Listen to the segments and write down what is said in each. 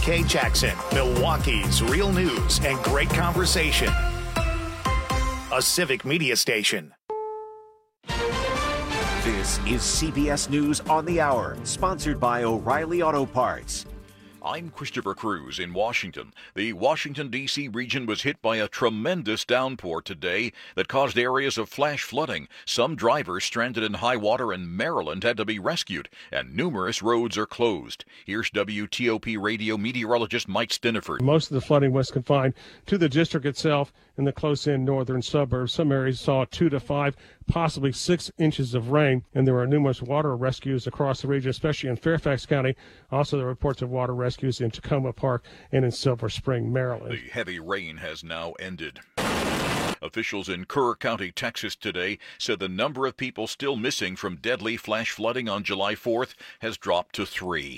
Kay Jackson, Milwaukee's real news and great conversation. A Civic Media Station. This is CBS News on the Hour, sponsored by O'Reilly Auto Parts. I'm Christopher Cruz in Washington. The Washington, D.C. region was hit by a tremendous downpour today that caused areas of flash flooding. Some drivers stranded in high water in Maryland had to be rescued, and numerous roads are closed. Here's WTOP radio meteorologist Mike Stiniford. Most of the flooding was confined to the district itself in the close-in northern suburbs. Some areas saw 2 to 5, possibly 6 inches of rain, and there were numerous water rescues across the region, especially in Fairfax County. Also, there are reports of water rescues in Tacoma Park and in Silver Spring, Maryland. The heavy rain has now ended. Officials in Kerr County, Texas today said the number of people still missing from deadly flash flooding on July 4th has dropped to 3.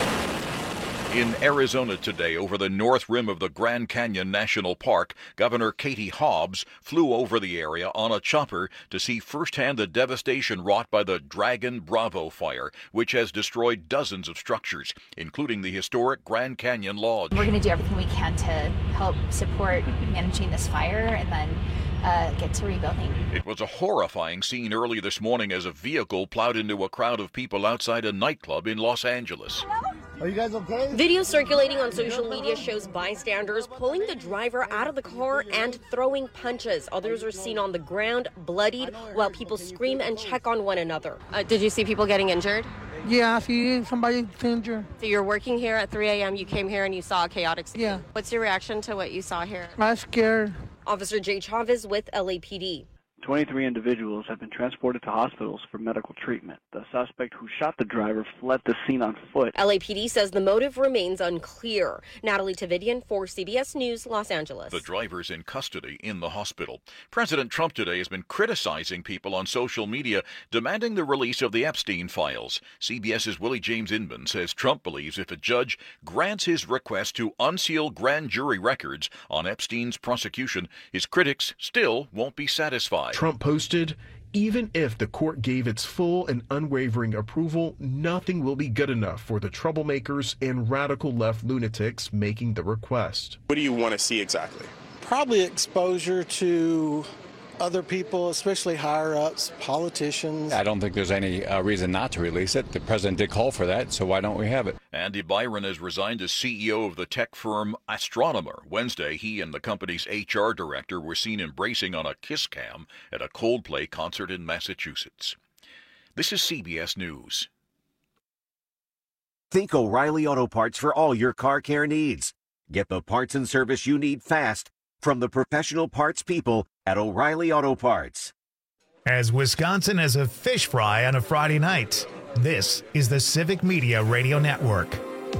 In Arizona today, over the north rim of the Grand Canyon National Park, Governor Katie Hobbs flew over the area on a chopper to see firsthand the devastation wrought by the Dragon Bravo fire, which has destroyed dozens of structures, including the historic Grand Canyon Lodge. We're going to do everything we can to help support managing this fire and then get to rebuilding. It was a horrifying scene early this morning as a vehicle plowed into a crowd of people outside a nightclub in Los Angeles. Are you guys okay? Video circulating on social media shows bystanders pulling the driver out of the car and throwing punches. Others are seen on the ground, bloodied, while people scream and check on one another. Did you see people getting injured? Yeah, I see somebody injured. So you're working here at 3 a.m. You came here and you saw a chaotic scene. Yeah. What's your reaction to what you saw here? I'm scared. Officer Jay Chavez with LAPD. 23 individuals have been transported to hospitals for medical treatment. The suspect who shot the driver fled the scene on foot. LAPD says the motive remains unclear. Natalie Tavidian for CBS News, Los Angeles. The driver's in custody in the hospital. President Trump today has been criticizing people on social media, demanding the release of the Epstein files. CBS's Willie James Inman says Trump believes if a judge grants his request to unseal grand jury records on Epstein's prosecution, his critics still won't be satisfied. Trump posted, "Even if the court gave its full and unwavering approval, nothing will be good enough for the troublemakers and radical left lunatics making the request." What do you want to see exactly? Probably exposure to other people, especially higher-ups, politicians. I don't think there's any reason not to release it. The president did call for that, so why don't we have it? Andy Byron has resigned as CEO of the tech firm Astronomer. Wednesday, he and the company's HR director were seen embracing on a kiss cam at a Coldplay concert in Massachusetts. This is CBS News. Think O'Reilly Auto Parts for all your car care needs. Get the parts and service you need fast from the professional parts people at O'Reilly Auto Parts. As Wisconsin has a fish fry on a Friday night, this is the Civic Media Radio Network.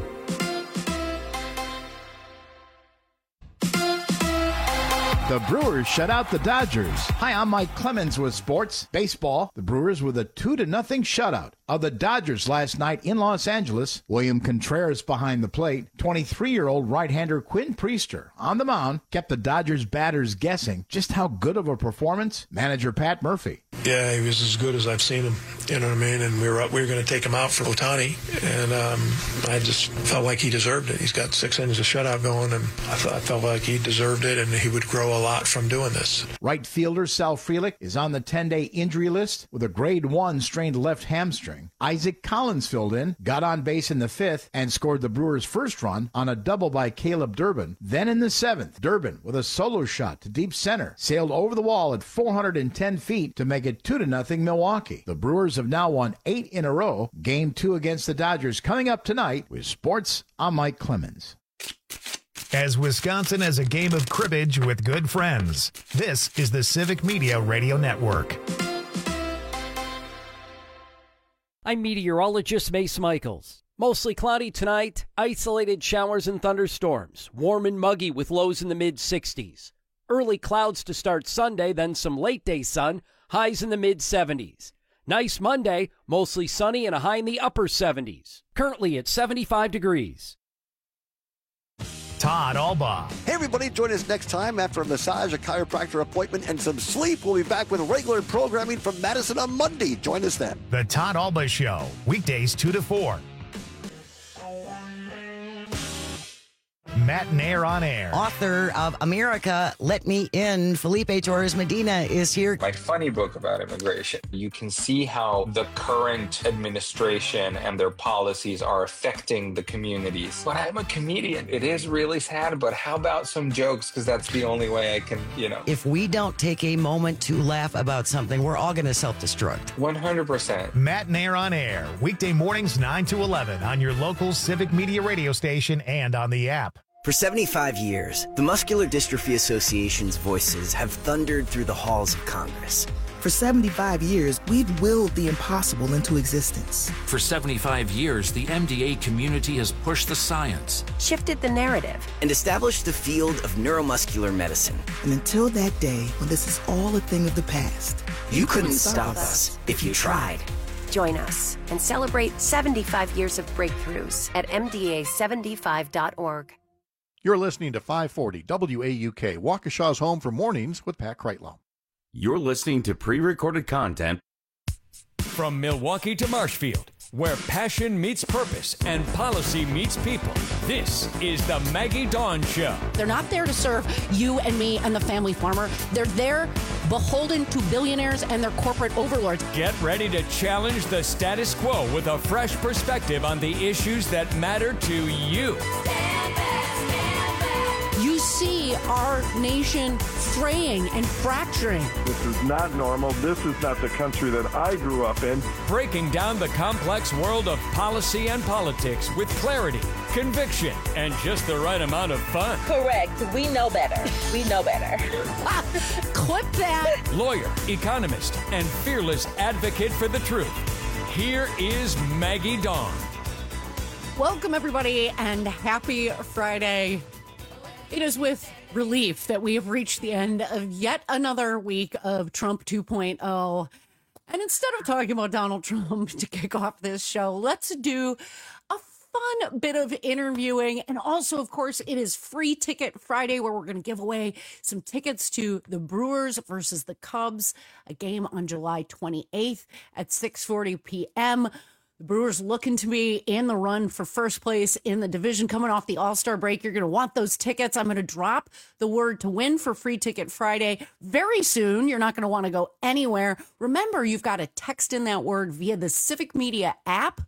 The Brewers shut out the Dodgers. Hi, I'm Mike Clemens with Sports Baseball. The Brewers with a 2-0 shutout of the Dodgers last night in Los Angeles. William Contreras behind the plate. 23-year-old right-hander Quinn Priester on the mound kept the Dodgers batters guessing just how good of a performance. Manager Pat Murphy. Yeah, he was as good as I've seen him. You know what I mean? And we were going to take him out for Ohtani, and I just felt like he deserved it. He's got 6 innings of shutout going, and I felt like he deserved it, and he would grow a lot from doing this. Right fielder Sal Frelick is on the 10-day injury list with a grade 1 strained left hamstring. Isaac Collins filled in, got on base in the 5th, and scored the Brewers' first run on a double by Caleb Durbin. Then in the 7th, Durbin with a solo shot to deep center sailed over the wall at 410 feet to make it 2-0 Milwaukee. The Brewers have now won 8 in a row. Game 2 against the Dodgers coming up tonight. With Sports, I'm Mike Clemens. As Wisconsin has a game of cribbage with good friends, this is the Civic Media Radio Network. I'm meteorologist Mace Michaels. Mostly cloudy tonight, isolated showers and thunderstorms, warm and muggy with lows in the mid-60s. Early clouds to start Sunday, then some late-day sun, highs in the mid-70s. Nice Monday, mostly sunny and a high in the upper 70s. Currently at 75 degrees. Todd Albaugh. Hey everybody, join us next time after a massage, a chiropractor appointment, and some sleep. We'll be back with regular programming from Madison on Monday. Join us then. The Todd Albaugh Show, weekdays 2 to 4. Matt Nair on Air. Author of America, Let Me In, Felipe Torres Medina is here. My funny book about immigration. You can see how the current administration and their policies are affecting the communities. But I'm a comedian. It is really sad, but how about some jokes? Because that's the only way I can, If we don't take a moment to laugh about something, we're all going to self-destruct. 100%. Matt Nair on Air, weekday mornings 9 to 11 on your local Civic Media radio station and on the app. For 75 years, the Muscular Dystrophy Association's voices have thundered through the halls of Congress. For 75 years, we've willed the impossible into existence. For 75 years, the MDA community has pushed the science, shifted the narrative, and established the field of neuromuscular medicine. And until that day when this is all a thing of the past, you couldn't stop us if you tried. Join us and celebrate 75 years of breakthroughs at MDA75.org. You're listening to 540 WAUK, Waukesha's home for mornings with Pat Kreitlow. You're listening to pre-recorded content. From Milwaukee to Marshfield, where passion meets purpose and policy meets people, this is the Maggie Dawn Show. They're not there to serve you and me and the family farmer. They're there beholden to billionaires and their corporate overlords. Get ready to challenge the status quo with a fresh perspective on the issues that matter to you. You see our nation fraying and fracturing. This is not normal. This is not the country that I grew up in. Breaking down the complex world of policy and politics with clarity, conviction, and just the right amount of fun. Correct. We know better. We know better. Clip that. Lawyer, economist, and fearless advocate for the truth. Here is Maggie Dawn. Welcome, everybody, and happy Friday. It is with relief that we have reached the end of yet another week of Trump 2.0. And instead of talking about Donald Trump to kick off this show, let's do a fun bit of interviewing. And also, of course, it is Free Ticket Friday, where we're going to give away some tickets to the Brewers versus the Cubs, a game on July 28th at 6:40 p.m. The Brewers looking to be in the run for first place in the division coming off the All-Star break. You're going to want those tickets. I'm going to drop the word to win for Free Ticket Friday very soon. You're not going to want to go anywhere. Remember, you've got to text in that word via the Civic Media app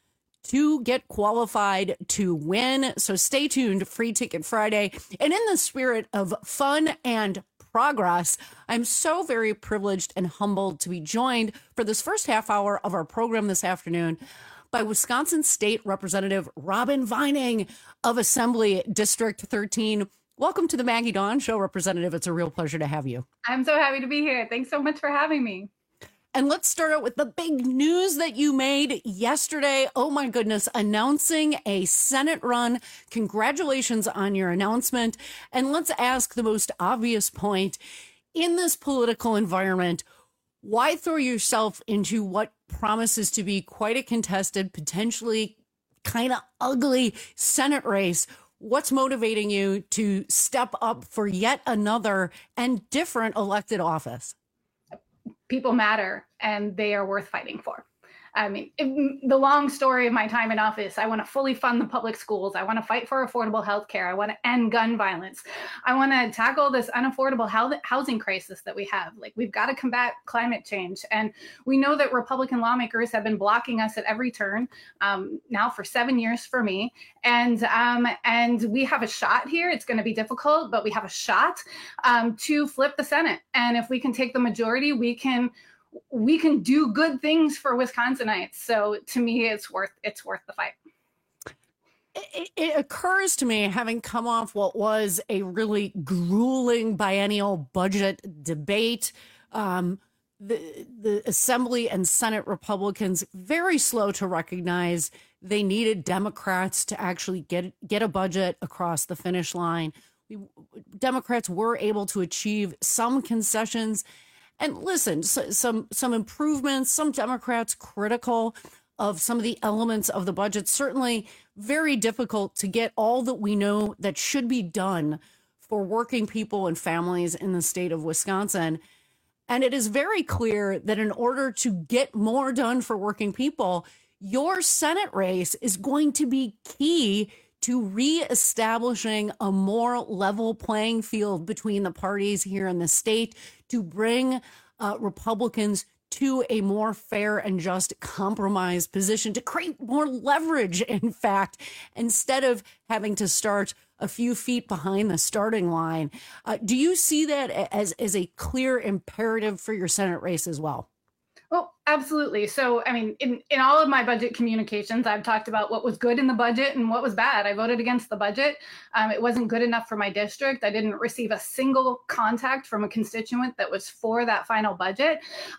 to get qualified to win. So stay tuned, Free Ticket Friday. And in the spirit of fun and progress, I'm so very privileged and humbled to be joined for this first half hour of our program this afternoon by Wisconsin State Representative Robin Vining of Assembly District 13. Welcome to the Maggie Dawn Show, Representative. It's a real pleasure to have you. I'm so happy to be here. Thanks so much for having me. And let's start out with the big news that you made yesterday. Oh my goodness, announcing a Senate run. Congratulations on your announcement. And let's ask the most obvious point. In this political environment, why throw yourself into what promises to be quite a contested, potentially kind of ugly Senate race? What's motivating you to step up for yet another and different elected office? People matter, and they are worth fighting for. I mean, the long story of my time in office, I want to fully fund the public schools. I want to fight for affordable health care. I want to end gun violence. I want to tackle this unaffordable housing crisis that we have. Like, we've got to combat climate change. And we know that Republican lawmakers have been blocking us at every turn now for 7 years for me. And we have a shot here. It's going to be difficult, but we have a shot to flip the Senate. And if we can take the majority, we can do good things for Wisconsinites. So to me, it's worth the fight. It occurs to me, having come off what was a really grueling biennial budget debate, the Assembly and Senate Republicans very slow to recognize they needed Democrats to actually get a budget across the finish line. Democrats were able to achieve some concessions. And listen, some improvements, some Democrats critical of some of the elements of the budget. Certainly very difficult to get all that we know that should be done for working people and families in the state of Wisconsin. And it is very clear that in order to get more done for working people, your Senate race is going to be key to reestablishing a more level playing field between the parties here in the state, to bring Republicans to a more fair and just compromise position, to create more leverage, in fact, instead of having to start a few feet behind the starting line. Do you see that as a clear imperative for your Senate race as well? Well, absolutely. So, I mean, in all of my budget communications, I've talked about what was good in the budget and what was bad. I voted against the budget. It wasn't good enough for my district. I didn't receive a single contact from a constituent that was for that final budget.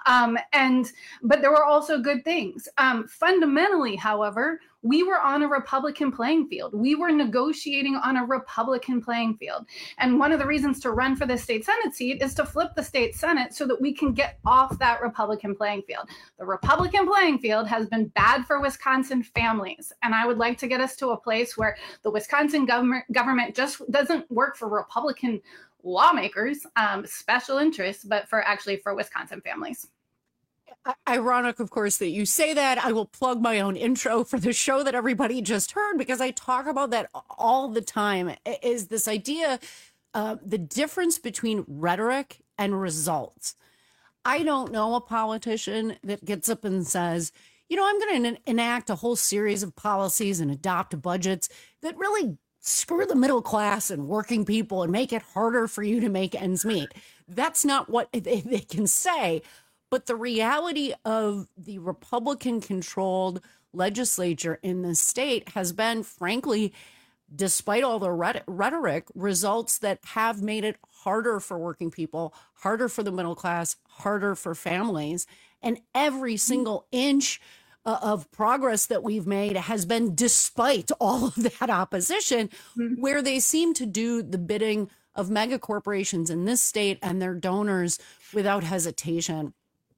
But there were also good things. Fundamentally, however, we were on a Republican playing field. We were negotiating on a Republican playing field. And one of the reasons to run for the state Senate seat is to flip the state Senate so that we can get off that Republican playing field. The Republican playing field has been bad for Wisconsin families. And I would like to get us to a place where the Wisconsin government just doesn't work for Republican lawmakers, special interests, but for Wisconsin families. Ironic, of course, that you say that. I will plug my own intro for the show that everybody just heard, because I talk about that all the time, is this idea, the difference between rhetoric and results. I don't know a politician that gets up and says, you know, I'm going to enact a whole series of policies and adopt budgets that really screw the middle class and working people and make it harder for you to make ends meet. That's not what they can say. But the reality of the Republican-controlled legislature in the state has been, frankly, despite all the rhetoric, results that have made it harder for working people, harder for the middle class, harder for families. And every single inch of progress that we've made has been despite all of that opposition, where they seem to do the bidding of mega corporations in this state and their donors without hesitation.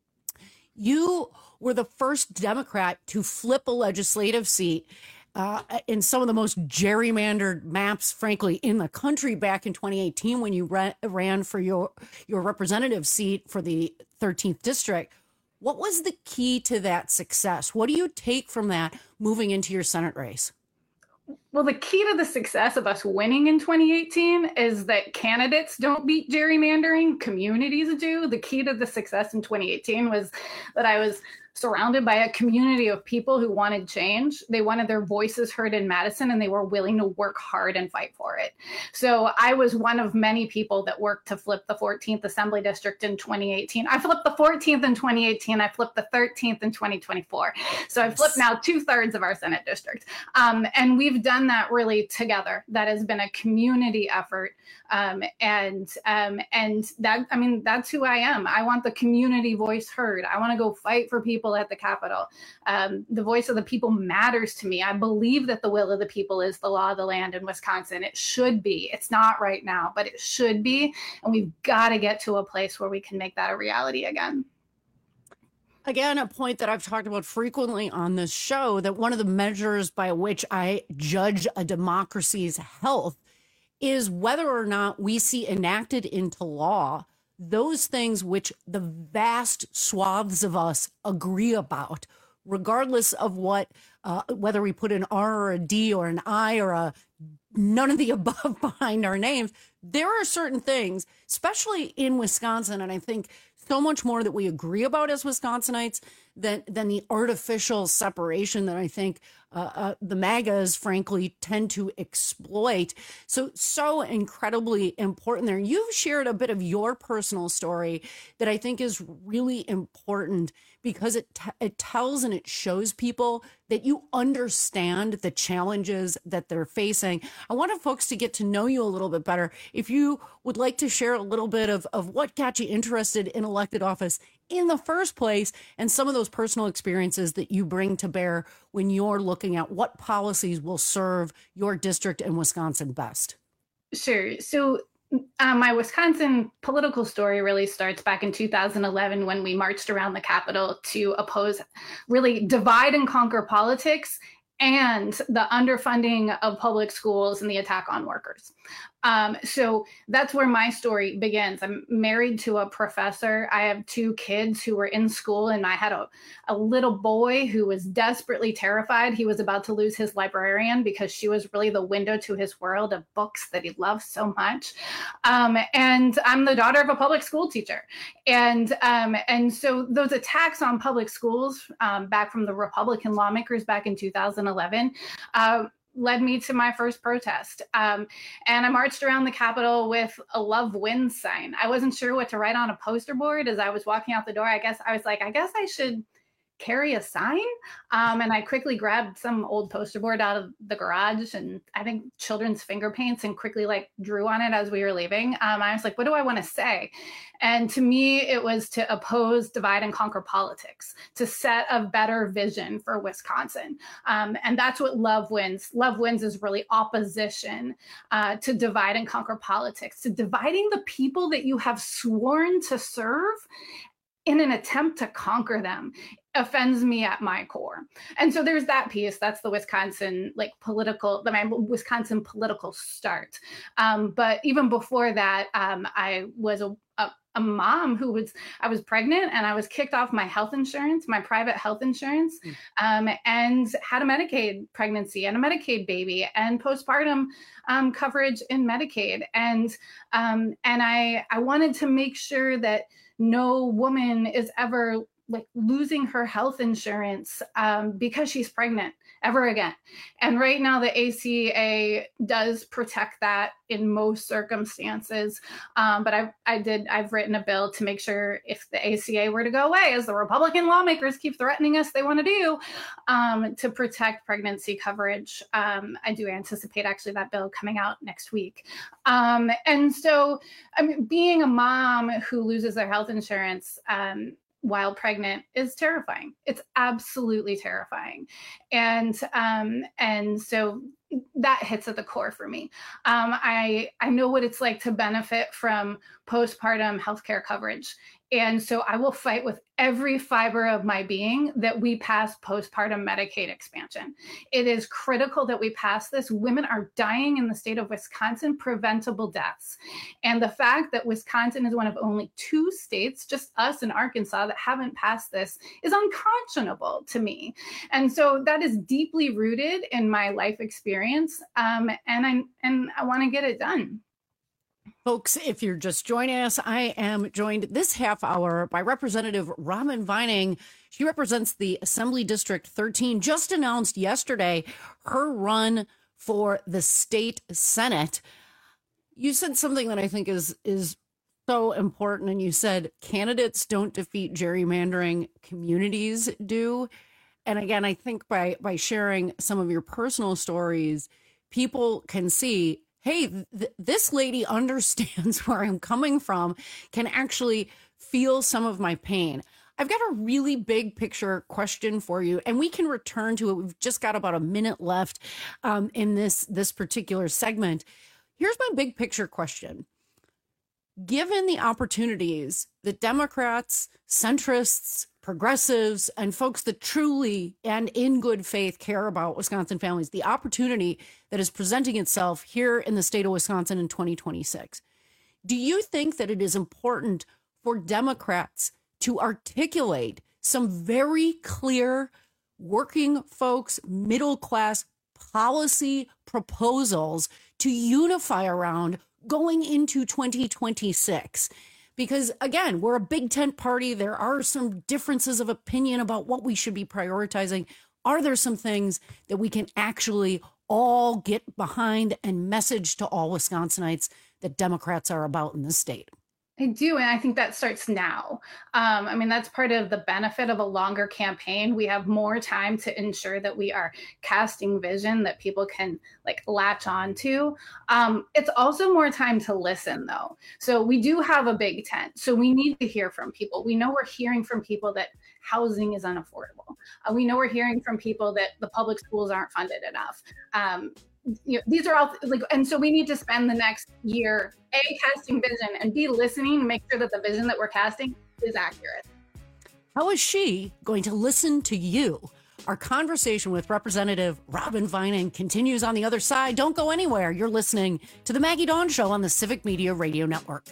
You were the first Democrat to flip a legislative seat in some of the most gerrymandered maps, frankly, in the country back in 2018 when you ran for your representative seat for the 13th district. What was the key to that success? What do you take from that moving into your Senate race? Well, the key to the success of us winning in 2018 is that candidates don't beat gerrymandering, communities do. The key to the success in 2018 was that I was surrounded by a community of people who wanted change. They wanted their voices heard in Madison, and they were willing to work hard and fight for it. So I was one of many people that worked to flip the 14th Assembly District in 2018. I flipped the 14th in 2018. I flipped the 13th in 2024. So I've flipped now 2/3 of our Senate district. And we've done that really together. That has been a community effort. And that, I mean, that's who I am. I want the community voice heard. I want to go fight for people at the Capitol. The voice of the people matters to me. I believe that the will of the people is the law of the land in Wisconsin. It should be. It's not right now, but it should be. And we've got to get to a place where we can make that a reality again. Again, a point that I've talked about frequently on this show, that one of the measures by which I judge a democracy's health is whether or not we see enacted into law those things which the vast swaths of us agree about, regardless of what, whether we put an R or a D or an I or a none of the above behind our names. There are certain things, especially in Wisconsin, and I think so much more that we agree about as Wisconsinites than the artificial separation that I think the MAGAs, frankly, tend to exploit. So incredibly important there. You've shared a bit of your personal story that I think is really important because it tells and it shows people that you understand the challenges that they're facing. I want folks to get to know you a little bit better. If you would like to share a little bit of what got you interested in elected office in the first place and some of those personal experiences that you bring to bear when you're looking at what policies will serve your district and Wisconsin best. Sure. So my Wisconsin political story really starts back in 2011 when we marched around the Capitol to oppose really divide and conquer politics and the underfunding of public schools and the attack on workers. So that's where my story begins. I'm married to a professor. I have 2 kids who were in school, and I had a little boy who was desperately terrified. He was about to lose his librarian because she was really the window to his world of books that he loved so much. And I'm the daughter of a public school teacher. And so those attacks on public schools back from the Republican lawmakers back in 2011, led me to my first protest. And I marched around the Capitol with a Love Wins sign. I wasn't sure what to write on a poster board as I was walking out the door. I guess I should carry a sign. And I quickly grabbed some old poster board out of the garage and I think children's finger paints and quickly drew on it as we were leaving. I was like, what do I want to say? And to me, it was to oppose divide and conquer politics, to set a better vision for Wisconsin. And that's what Love Wins. Love Wins is really opposition to divide and conquer politics, to dividing the people that you have sworn to serve in an attempt to conquer them. Offends me at my core. And so there's that piece. That's the Wisconsin Wisconsin political start. But even before that, I was a mom I was pregnant and I was kicked off my health insurance, my private health insurance, and had a Medicaid pregnancy and a Medicaid baby and postpartum coverage in Medicaid. And I wanted to make sure that no woman is ever losing her health insurance because she's pregnant ever again. And right now the ACA does protect that in most circumstances. But I've written a bill to make sure if the ACA were to go away, as the Republican lawmakers keep threatening us they want to do, to protect pregnancy coverage. I do anticipate actually that bill coming out next week. And so, being a mom who loses their health insurance while pregnant is terrifying. It's absolutely terrifying. And so that hits at the core for me. I know what it's like to benefit from postpartum healthcare coverage. And so I will fight with every fiber of my being that we pass postpartum Medicaid expansion. It is critical that we pass this. Women are dying in the state of Wisconsin, preventable deaths. And the fact that Wisconsin is one of only 2 states, just us and Arkansas, that haven't passed this is unconscionable to me. And so that is deeply rooted in my life experience. And I want to get it done. Folks, if you're just joining us, I am joined this half hour by Representative Robin Vining. She represents the Assembly District 13, just announced yesterday her run for the state Senate. You said something that I think is so important, and you said candidates don't defeat gerrymandering, communities do. And again, I think by sharing some of your personal stories, people can see, hey, this lady understands where I'm coming from, can actually feel some of my pain. I've got a really big picture question for you, and we can return to it. We've just got about a minute left in this particular segment. Here's my big picture question. Given the opportunities that Democrats, centrists, progressives, and folks that truly and in good faith care about Wisconsin families, the opportunity that is presenting itself here in the state of Wisconsin in 2026, do you think that it is important for Democrats to articulate some very clear working folks, middle class policy proposals to unify around going into 2026? Because again, we're a big tent party. There are some differences of opinion about what we should be prioritizing. Are there some things that we can actually all get behind and message to all Wisconsinites that Democrats are about in the state? I do, and I think that starts now. That's part of the benefit of a longer campaign. We have more time to ensure that we are casting vision that people can latch on to. It's also more time to listen, though. So we do have a big tent. So we need to hear from people. We know we're hearing from people that housing is unaffordable. We know we're hearing from people that the public schools aren't funded enough. These are all and so we need to spend the next year casting vision and B, listening to make sure that the vision that we're casting is accurate. How is she going to listen to you? Our conversation with Representative Robin Vining continues on the other side. Don't go anywhere. You're listening to The Maggie Dawn Show on the Civic Media Radio Network.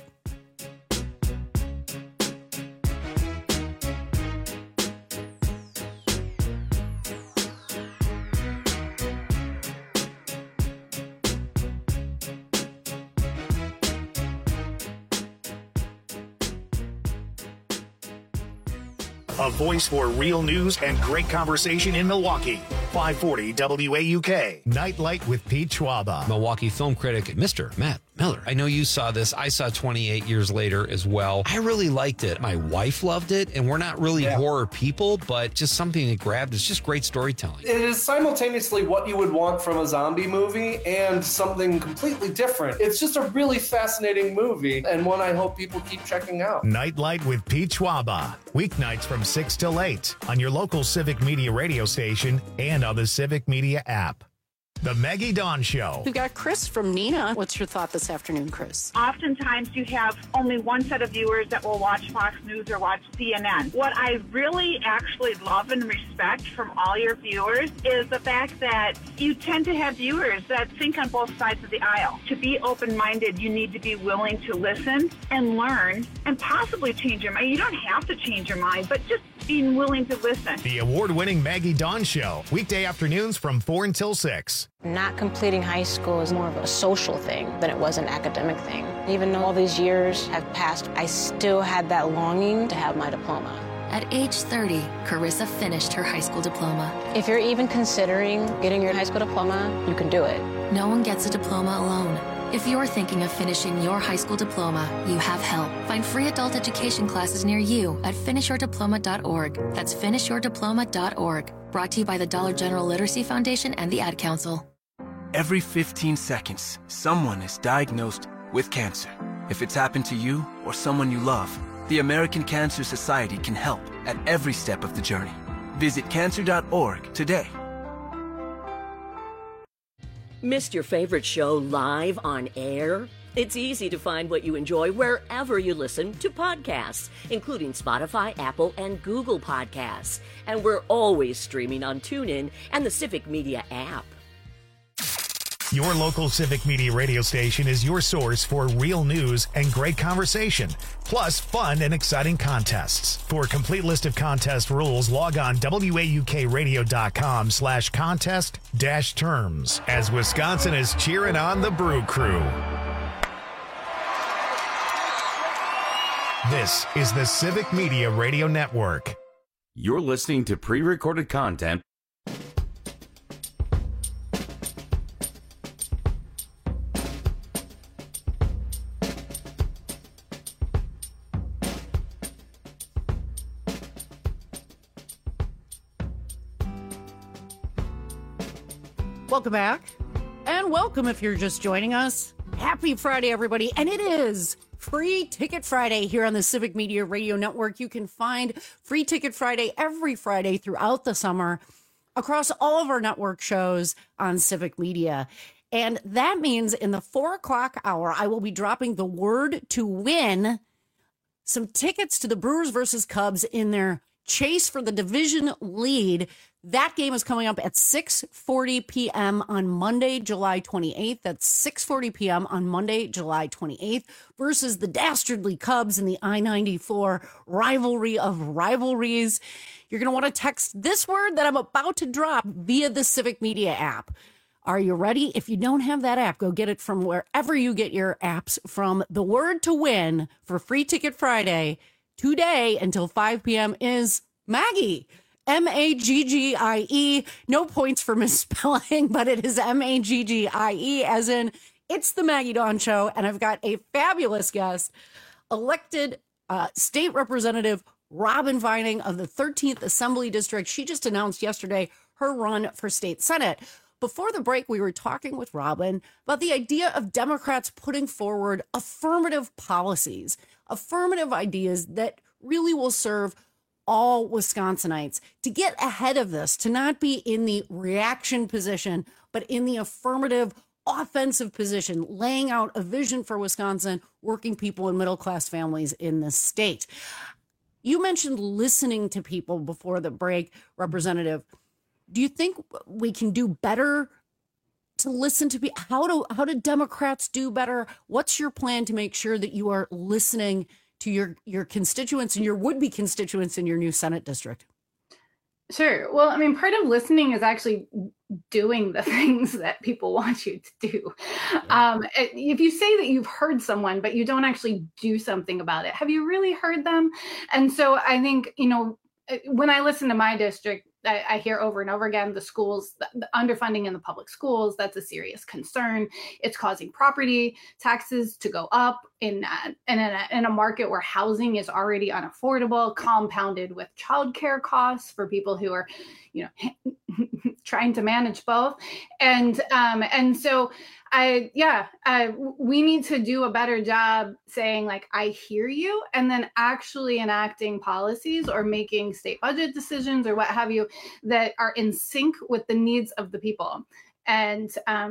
A voice for real news and great conversation in Milwaukee. 540 WAUK. Nightlight with Pete Schwaba. Milwaukee film critic, Mr. Matt Miller. I know you saw this. I saw 28 years later as well. I really liked it. My wife loved it, and we're not really horror people, but just something that grabbed. It's just great storytelling. It is simultaneously what you would want from a zombie movie and something completely different. It's just a really fascinating movie, and one I hope people keep checking out. Nightlight with Pete Schwaba. Weeknights from 6 till 8 on your local Civic Media radio station and on the Civic Media app. The Maggie Dawn Show. We've got Chris from Neenah. What's your thought this afternoon, Chris? Oftentimes you have only one set of viewers that will watch Fox News or watch CNN. What I really actually love and respect from all your viewers is the fact that you tend to have viewers that think on both sides of the aisle. To be open-minded, you need to be willing to listen and learn and possibly change your mind. You don't have to change your mind, but just being willing to listen. The award-winning Maggie Dawn Show. Weekday afternoons from 4 until 6. Not completing high school is more of a social thing than it was an academic thing. Even though all these years have passed, I still had that longing to have my diploma. At age 30, Carissa finished her high school diploma. If you're even considering getting your high school diploma, you can do it. No one gets a diploma alone. If you're thinking of finishing your high school diploma, you have help. Find free adult education classes near you at finishyourdiploma.org. That's finishyourdiploma.org. Brought to you by the Dollar General Literacy Foundation and the Ad Council. Every 15 seconds, someone is diagnosed with cancer. If it's happened to you or someone you love, the American Cancer Society can help at every step of the journey. Visit cancer.org today. Missed your favorite show live on air? It's easy to find what you enjoy wherever you listen to podcasts, including Spotify, Apple, and Google Podcasts. And we're always streaming on TuneIn and the Civic Media app. Your local Civic Media radio station is your source for real news and great conversation, plus fun and exciting contests. For a complete list of contest rules, log on WAUKradio.com/contest-terms as Wisconsin is cheering on the Brew Crew. This is the Civic Media Radio Network. You're listening to pre-recorded content. Welcome back. And welcome if you're just joining us. Happy Friday, everybody. And it is Free Ticket Friday here on the Civic Media Radio Network. You can find Free Ticket Friday every Friday throughout the summer across all of our network shows on Civic Media. And that means in the 4 o'clock hour, I will be dropping the word to win some tickets to the Brewers versus Cubs in their chase for the division lead. That game is coming up at 6:40 p.m. on Monday, July 28th. That's 6:40 p.m. on Monday, July 28th versus the dastardly Cubs in the I-94 rivalry of rivalries. You're going to want to text this word that I'm about to drop via the Civic Media app. Are you ready? If you don't have that app, go get it from wherever you get your apps from. The word to win for Free Ticket Friday today until 5 p.m. is Maggie. Maggie. No points for misspelling, but it is Maggie, as in it's the Maggie Dawn Show. And I've got a fabulous guest, elected State Representative Robin Vining of the 13th Assembly District. She just announced yesterday her run for state Senate. Before the break, we were talking with Robin about the idea of Democrats putting forward affirmative policies, affirmative ideas that really will serve all Wisconsinites. To get ahead of this, to not be in the reaction position, but in the affirmative, offensive position, laying out a vision for Wisconsin, working people and middle-class families in the state. You mentioned listening to people before the break, Representative. Do you think we can do better to listen to how do Democrats do better? What's your plan to make sure that you are listening to your constituents and your would-be constituents in your new Senate district? Sure. Well, I mean, part of listening is actually doing the things that people want you to do. If you say that you've heard someone, but you don't actually do something about it, have you really heard them? And so I think, when I listen to my district, I hear over and over again, the schools, the underfunding in the public schools, that's a serious concern. It's causing property taxes to go up in a market where housing is already unaffordable, compounded with childcare costs for people who are, trying to manage both. And so we need to do a better job saying, like, I hear you, and then actually enacting policies or making state budget decisions or what have you that are in sync with the needs of the people. And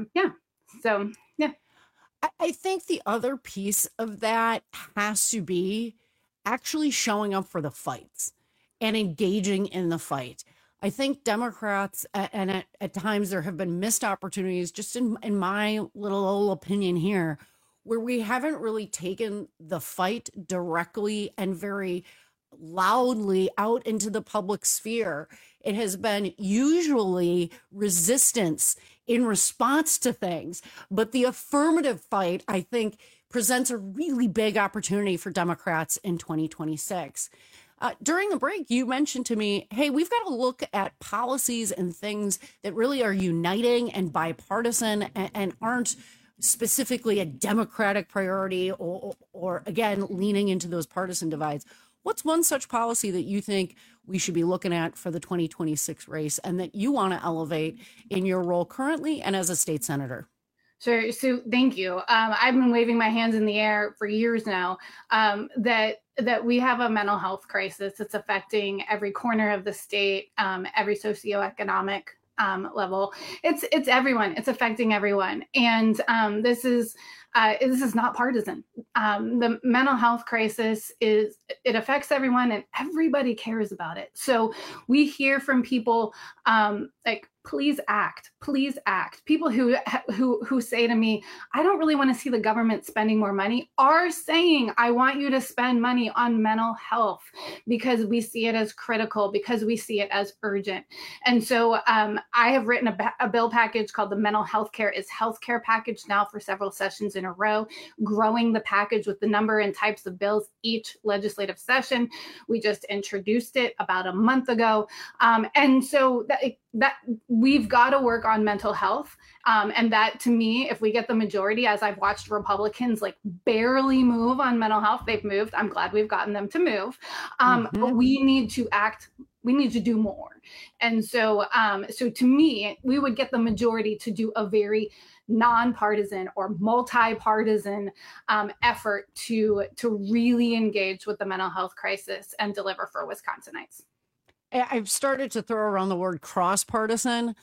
I think the other piece of that has to be actually showing up for the fights and engaging in the fight. I think Democrats, and at times there have been missed opportunities, just in my little old opinion here, where we haven't really taken the fight directly and very loudly out into the public sphere. It has been usually resistance in response to things, but the affirmative fight, I think, presents a really big opportunity for Democrats in 2026. During the break, you mentioned to me, hey, we've got to look at policies and things that really are uniting and bipartisan and aren't specifically a Democratic priority or again, leaning into those partisan divides. What's one such policy that you think we should be looking at for the 2026 race and that you want to elevate in your role currently and as a state senator? Sure. So thank you. I've been waving my hands in the air for years now that we have a mental health crisis that's affecting every corner of the state, every socioeconomic level. It's everyone. It's affecting everyone. And this is not partisan. The mental health crisis it affects everyone and everybody cares about it. So we hear from people like, please act. People who say to me, I don't really want to see the government spending more money, are saying, I want you to spend money on mental health because we see it as critical, because we see it as urgent. And so I have written a bill package called the Mental Health Care is Healthcare package now for several sessions in a row, growing the package with the number and types of bills each legislative session. We just introduced it about a month ago. And so that we've got to work on mental health. And that, to me, if we get the majority, as I've watched Republicans like barely move on mental health, they've moved. I'm glad we've gotten them to move. But we need to act. We need to do more. And so to me, we would get the majority to do a very nonpartisan or multi-partisan effort to really engage with the mental health crisis and deliver for Wisconsinites. I've started to throw around the word cross-partisan,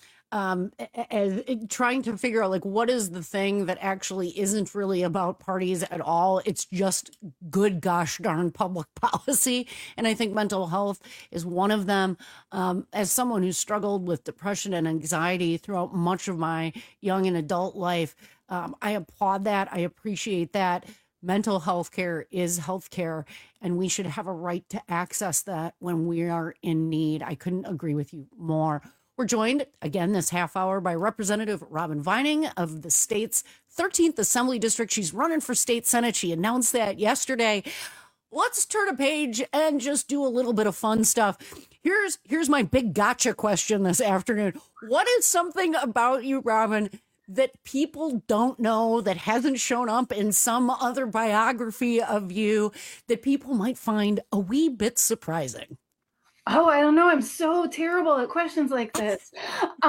as trying to figure out, like, what is the thing that actually isn't really about parties at all? It's just good gosh darn public policy. And I think mental health is one of them. As someone who struggled with depression and anxiety throughout much of my young and adult life, I applaud that. I appreciate that. Mental health care is health care, and we should have a right to access that when we are in need. I couldn't agree with you more. We're joined again this half hour by Representative Robin Vining of the state's 13th Assembly District. She's running for state Senate. She announced that yesterday. Let's turn a page and just do a little bit of fun stuff. Here's my big gotcha question this afternoon. What is something about you, Robin, that people don't know, that hasn't shown up in some other biography of you, that people might find a wee bit surprising? Oh, I don't know. I'm so terrible at questions like this. It's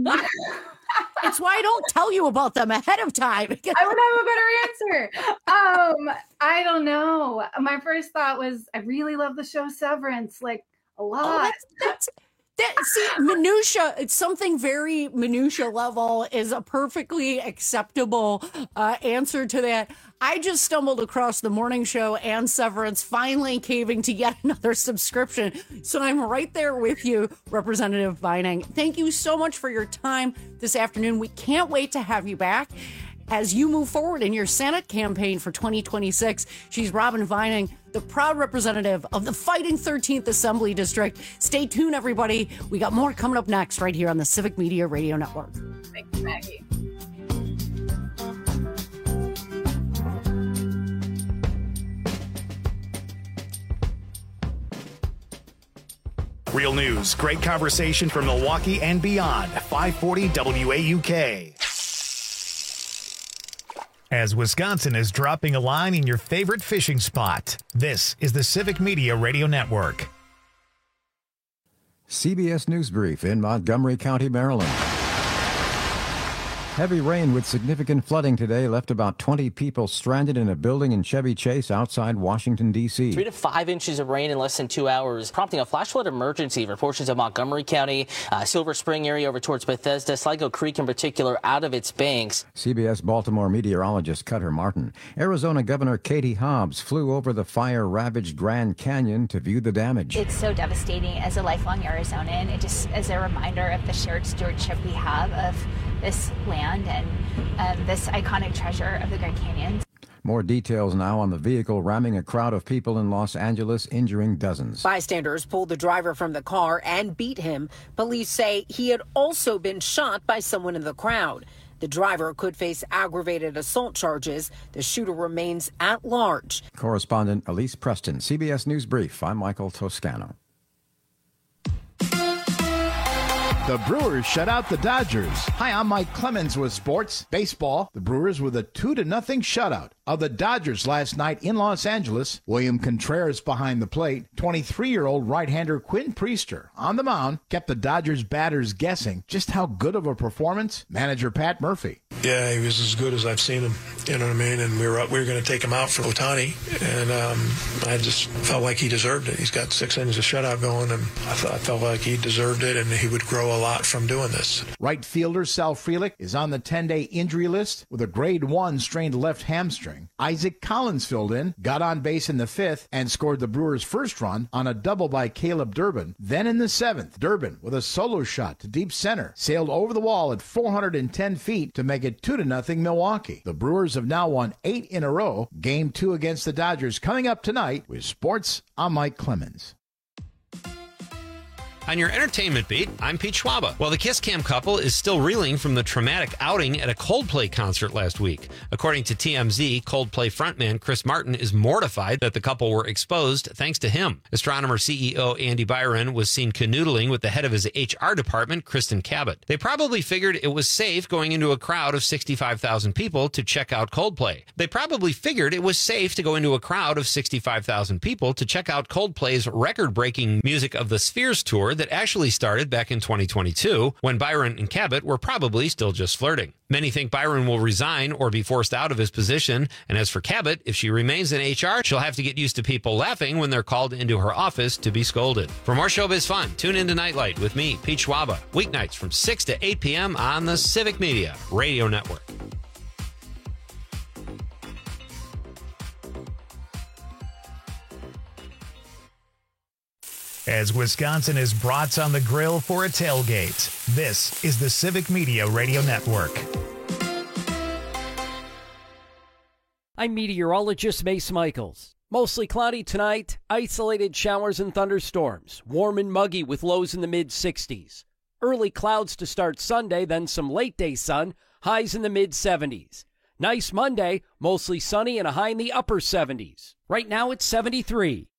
why I don't tell you about them ahead of time. I would have a better answer. I don't know. My first thought was, I really love the show Severance, like, a lot. Minutia, it's something very minutia level is a perfectly acceptable answer to that. I just stumbled across the morning show and Severance finally caving to yet another subscription. So I'm right there with you, Representative Vining. Thank you so much for your time this afternoon. We can't wait to have you back as you move forward in your Senate campaign for 2026. She's Robin Vining, the proud representative of the Fighting 13th Assembly District. Stay tuned, everybody. We got more coming up next right here on the Civic Media Radio Network. Thanks, Maggie. Real news, great conversation from Milwaukee and beyond. 540 WAUK. As Wisconsin is dropping a line in your favorite fishing spot, this is the Civic Media Radio Network. CBS News Brief in Montgomery County, Maryland. Heavy rain with significant flooding today left about 20 people stranded in a building in Chevy Chase outside Washington, D.C. 3 to 5 inches of rain in less than 2 hours, prompting a flash flood emergency for portions of Montgomery County, Silver Spring area over towards Bethesda, Sligo Creek in particular, out of its banks. CBS Baltimore meteorologist Cutter Martin. Arizona Governor Katie Hobbs flew over the fire-ravaged Grand Canyon to view the damage. It's so devastating as a lifelong Arizonan. It just as a reminder of the shared stewardship we have of this land and this iconic treasure of the Grand Canyon. More details now on the vehicle ramming a crowd of people in Los Angeles, injuring dozens. Bystanders pulled the driver from the car and beat him. Police say he had also been shot by someone in the crowd. The driver could face aggravated assault charges. The shooter remains at large. Correspondent Elise Preston, CBS News Brief. I'm Michael Toscano. The Brewers shut out the Dodgers. Hi, I'm Mike Clemens with sports. Baseball, the Brewers with a 2-0 shutout of the Dodgers last night in Los Angeles. William Contreras behind the plate. 23-year-old right-hander Quinn Priester on the mound kept the Dodgers batters guessing just how good of a performance. Manager Pat Murphy. Yeah, he was as good as I've seen him. You know what I mean? And we were going to take him out for Ohtani, and I just felt like he deserved it. He's got 6 innings of shutout going, and I felt like he deserved it, and he would grow a lot from doing this. Right fielder Sal Frelick is on the 10-day injury list with a grade 1 strained left hamstring. Isaac Collins filled in, got on base in the 5th, and scored the Brewers' first run on a double by Caleb Durbin. Then in the 7th, Durbin, with a solo shot to deep center, sailed over the wall at 410 feet to make it 2-0 Milwaukee. The Brewers have now won 8 in a row. Game 2 against the Dodgers coming up tonight. With sports, I'm Mike Clemens. On your entertainment beat, I'm Pete Schwaba. Well, the Kiss Cam couple is still reeling from the traumatic outing at a Coldplay concert last week. According to TMZ, Coldplay frontman Chris Martin is mortified that the couple were exposed thanks to him. Astronomer CEO Andy Byron was seen canoodling with the head of his HR department, Kristen Cabot. They probably figured it was safe going into a crowd of 65,000 people to check out Coldplay. They probably figured it was safe to go into a crowd of 65,000 people to check out Coldplay's record-breaking Music of the Spheres tour that actually started back in 2022, when Byron and Cabot were probably still just flirting. Many think Byron will resign or be forced out of his position, and as for Cabot, if she remains in HR, she'll have to get used to people laughing when they're called into her office to be scolded. For more showbiz fun, tune into Nightlight with me, Pete Schwaba, weeknights from 6 to 8 p.m. on the Civic Media Radio Network. As Wisconsin is brats on the grill for a tailgate, this is the Civic Media Radio Network. I'm meteorologist Mace Michaels. Mostly cloudy tonight, isolated showers and thunderstorms, warm and muggy with lows in the mid-60s. Early clouds to start Sunday, then some late-day sun, highs in the mid-70s. Nice Monday, mostly sunny and a high in the upper 70s. Right now it's 73.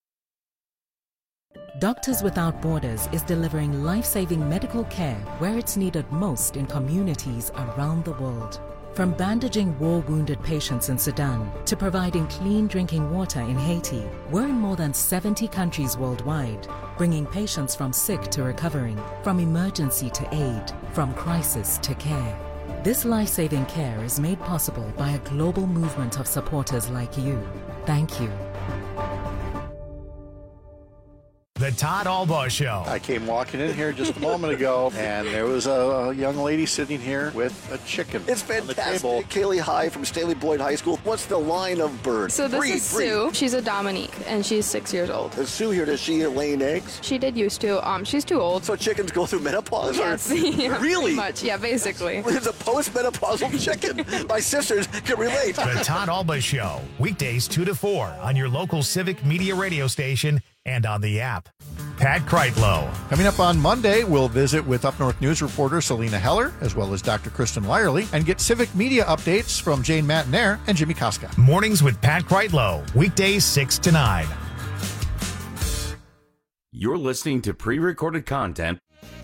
Doctors Without Borders is delivering life-saving medical care where it's needed most in communities around the world. From bandaging war-wounded patients in Sudan to providing clean drinking water in Haiti, we're in more than 70 countries worldwide, bringing patients from sick to recovering, from emergency to aid, from crisis to care. This life-saving care is made possible by a global movement of supporters like you. Thank you. The Todd Albaugh Show. I came walking in here just a moment ago, and there was a young lady sitting here with a chicken. It's fantastic. Kaylee High from Staley Boyd High School. What's the line of bird? So this is Sue. She's a Dominique, and she's 6 years old. Is Sue here? Does she laying eggs? She did used to. She's too old. So chickens go through menopause? Yes. Yeah, really? Pretty much. Yeah, basically. It's a post-menopausal chicken. My sisters can relate. The Todd Albaugh Show. Weekdays 2 to 4 on your local Civic Media radio station and on the app. Pat Kreitlow. Coming up on Monday, we'll visit with Up North News reporter Selena Heller, as well as Dr. Kristen Lyerly, and get civic media updates from Jane Matinaire and Jimmy Koska. Mornings with Pat Kreitlow. Weekdays 6 to 9. You're listening to pre-recorded content.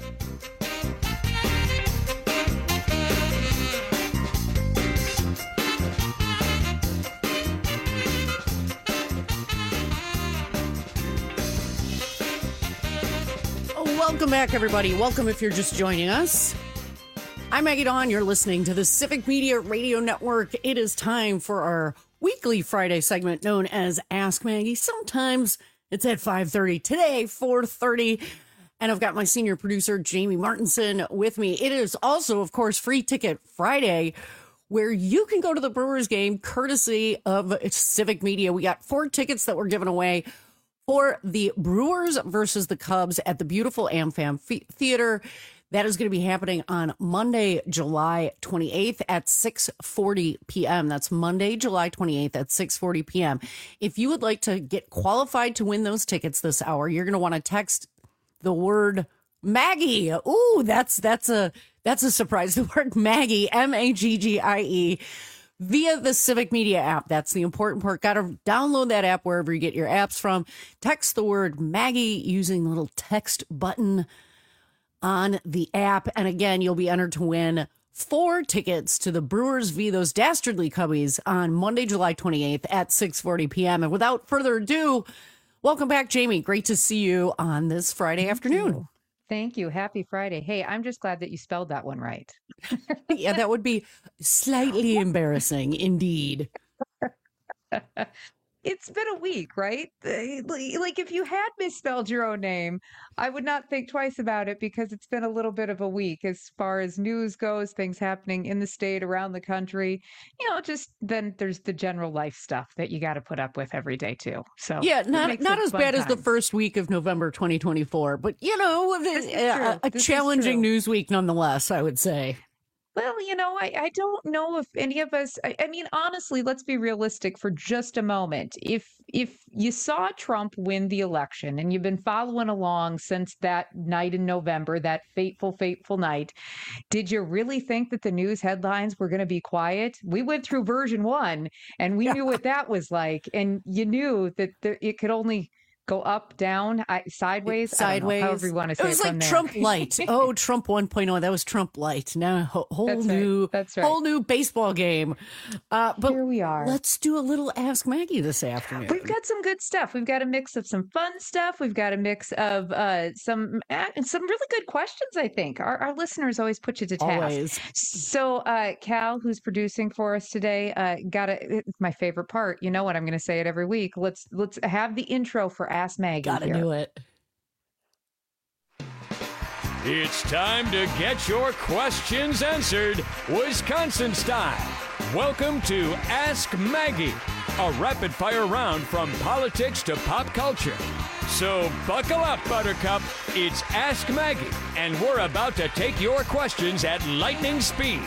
Welcome back, everybody. Welcome if you're just joining us. I'm Maggie Dawn. You're listening to the Civic Media Radio Network. It is time for our weekly Friday segment known as Ask Maggie. Sometimes it's at 5:30. Today, 4:30. And I've got my senior producer, Jamie Martinson, with me. It is also, of course, Free Ticket Friday, where you can go to the Brewers game courtesy of Civic Media. We got 4 tickets that were given away for the Brewers versus the Cubs at the beautiful AmFam Theater. That is going to be happening on Monday, July 28th at 6:40 p.m. That's Monday, July 28th at 6:40 p.m. If you would like to get qualified to win those tickets this hour, you're going to want to text the word Maggie. Ooh, that's a surprise. The word Maggie, Maggie, via the Civic Media app. That's the important part. Got to download that app wherever you get your apps from. Text the word Maggie using the little text button on the app. And again, you'll be entered to win 4 tickets to the Brewers v. those dastardly Cubbies on Monday, July 28th at 6:40 p.m. And without further ado, welcome back, Jamie. Great to see you on this Friday afternoon. Thank you. Happy Friday. Hey, I'm just glad that you spelled that one right. Yeah, that would be slightly embarrassing indeed. It's been a week, right? Like if you had misspelled your own name, I would not think twice about it because it's been a little bit of a week as far as news goes, things happening in the state, around the country. You know, just then there's the general life stuff that you got to put up with every day too. So yeah, not as bad as the first week of November 2024, but you know, a challenging news week nonetheless, I would say. Well, you know, I don't know if any of us, I mean, honestly, let's be realistic for just a moment. If you saw Trump win the election and you've been following along since that night in November, that fateful night, did you really think that the news headlines were going to be quiet? We went through version 1 and we knew what that was like. And you knew that it could only go up, down, sideways, however you want to say it. It was like Trump Light. Oh, Trump 1.0. That was Trump Light. Now whole new baseball game. But here we are. Let's do a little Ask Maggie this afternoon. We've got some good stuff. We've got a mix of some fun stuff. We've got a mix of some really good questions. I think our listeners always put you to task. Always. So Cal, who's producing for us today, it's my favorite part. You know what? I'm going to say it every week. Let's have the intro for Ask Maggie. Gotta do it. It's time to get your questions answered, Wisconsin style. Welcome to Ask Maggie, a rapid-fire round from politics to pop culture. So buckle up, Buttercup. It's Ask Maggie, and we're about to take your questions at lightning speed.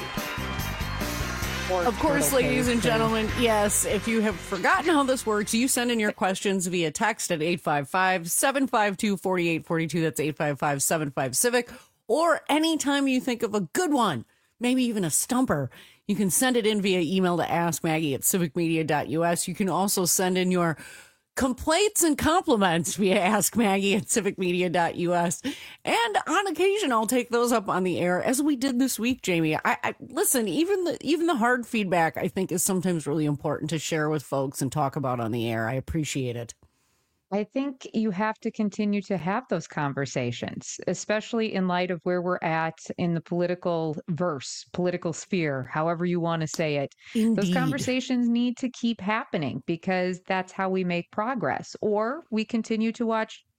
Of course, ladies and gentlemen, yes, if you have forgotten how this works, you send in your questions via text at 855-752-4842. That's 855-75-CIVIC. Or anytime you think of a good one, maybe even a stumper, you can send it in via email to askmaggie@civicmedia.us. You can also send in your complaints and compliments via askmaggie@civicmedia.us. And on occasion, I'll take those up on the air, as we did this week, Jamie. I listen, even the hard feedback, I think, is sometimes really important to share with folks and talk about on the air. I appreciate it. I think you have to continue to have those conversations, especially in light of where we're at in the political sphere, however you want to say it. Indeed. Those conversations need to keep happening because that's how we make progress. Or we continue to watch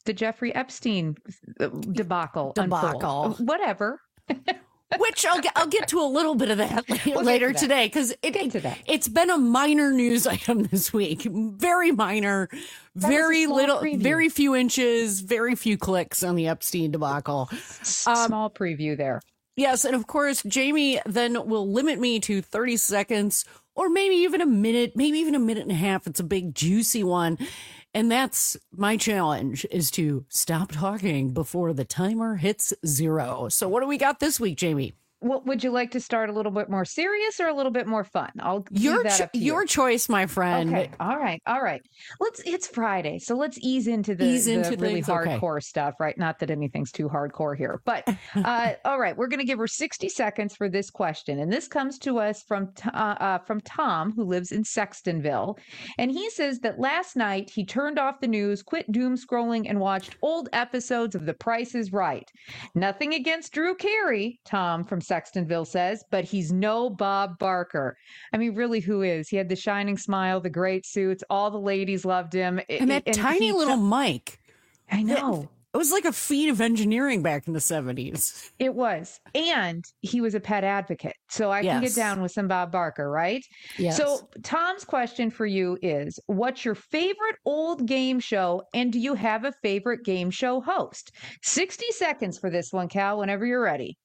the Jeffrey Epstein debacle. Unfold. Whatever. Which I'll get to a little bit of that later today, because it's been a minor news item this week. Very minor, very little, preview. Very few inches, very few clicks on the Epstein debacle. Small preview there. Yes, and of course, Jamie then will limit me to 30 seconds or maybe even a minute, maybe even a minute and a half. It's a big, juicy one. And that's my challenge, is to stop talking before the timer hits 0. So what do we got this week, Jamie? What would you like to start a little bit more serious or a little bit more fun? I'll leave that up to you. Your choice, my friend. Okay. All right. It's Friday, so let's ease into the really hardcore stuff, right? Not that anything's too hardcore here, but all right. We're going to give her 60 seconds for this question, and this comes to us from Tom, who lives in Sextonville, and he says that last night he turned off the news, quit doom scrolling, and watched old episodes of The Price is Right. Nothing against Drew Carey, Tom from Sextonville says, but he's no Bob Barker. I mean, really, who is? He had the shining smile, the great suits, all the ladies loved him. And that tiny little mic. I know. It was like a feat of engineering back in the 70s. It was. And he was a pet advocate. So I can get down with some Bob Barker, right? Yes. So Tom's question for you is, what's your favorite old game show? And do you have a favorite game show host? 60 seconds for this one, Cal, whenever you're ready.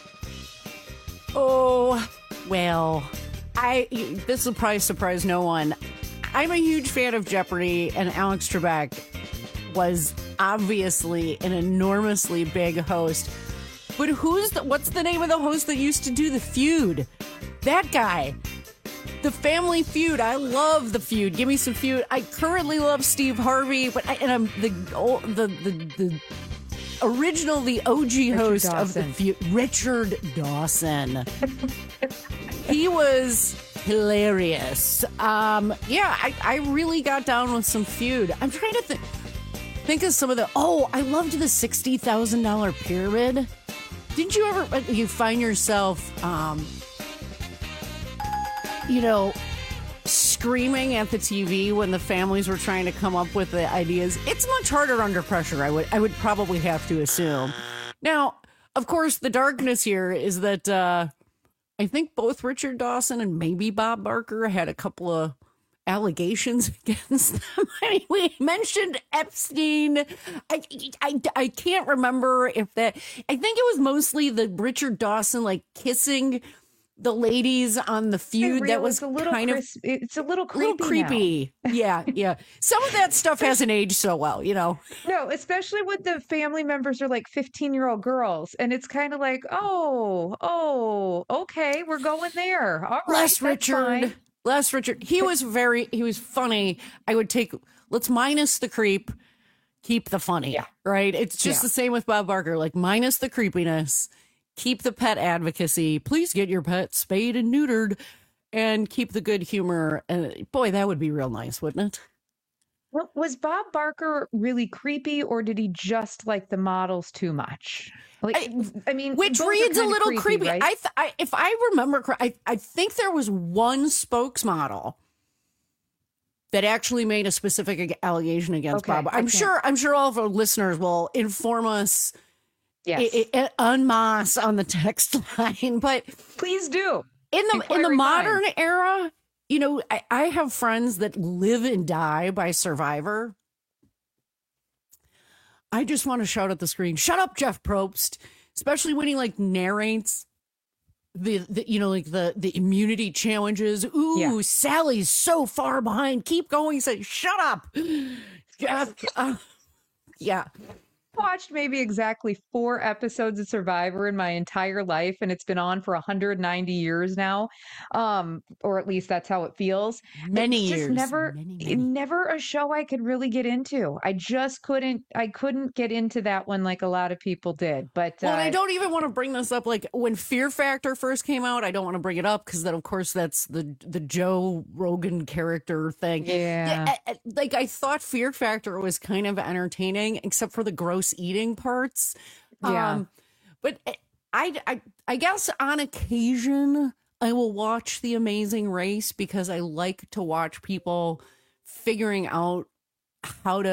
Oh, well, this will probably surprise no one. I'm a huge fan of Jeopardy, and Alex Trebek was obviously an enormously big host. But what's the name of the host that used to do The Feud? That guy. The Family Feud. I love The Feud. Give me some Feud. I currently love Steve Harvey, but I'm the OG host of The Feud, Richard Dawson. He was hilarious. I really got down with some Feud. I'm trying to think of some of I loved the $60,000 pyramid. Didn't you ever, you find yourself, screaming at the TV when the families were trying to come up with the ideas? It's much harder under pressure, I would probably have to assume. Now, of course, the darkness here is that I think both Richard Dawson and maybe Bob Barker had a couple of allegations against them. I mean, we mentioned Epstein. I can't remember if that, I think it was mostly the Richard Dawson kissing the ladies on The Feud. That was it's a little creepy. Yeah. Some of that stuff hasn't aged so well, No, especially when the family members are 15-year-old girls, and it's kind of like, okay, we're going there. All right, Les Richard. He was funny. Let's minus the creep, keep the funny, right? It's just the same with Bob Barker, minus the creepiness, keep the pet advocacy. Please get your pet spayed and neutered, and keep the good humor. And boy, that would be real nice, wouldn't it? Well, was Bob Barker really creepy, or did he just like the models too much? Which reads a little creepy. Right? If I remember correctly, I think there was one spokesmodel that actually made a specific allegation against Bob. I'm sure all of our listeners will inform us. Yes. En masse on the text line, but please do. In the modern era, I have friends that live and die by Survivor. I just want to shout at the screen, shut up, Jeff Probst, especially when he narrates the immunity challenges. Ooh, Sally's so far behind. Keep going. Say, shut up. Jeff. Yeah. Watched maybe exactly 4 episodes of Survivor in my entire life, and it's been on for 190 years now, or at least that's how it feels. Many it's years. Never a show I could really get into. I just couldn't get into that one like a lot of people did. But I don't even want to bring this up. When Fear Factor first came out, I don't want to bring it up because then, of course, that's the Joe Rogan character thing. Yeah. I thought Fear Factor was kind of entertaining, except for the gross eating parts. But I guess on occasion I will watch The Amazing Race because I like to watch people figuring out how to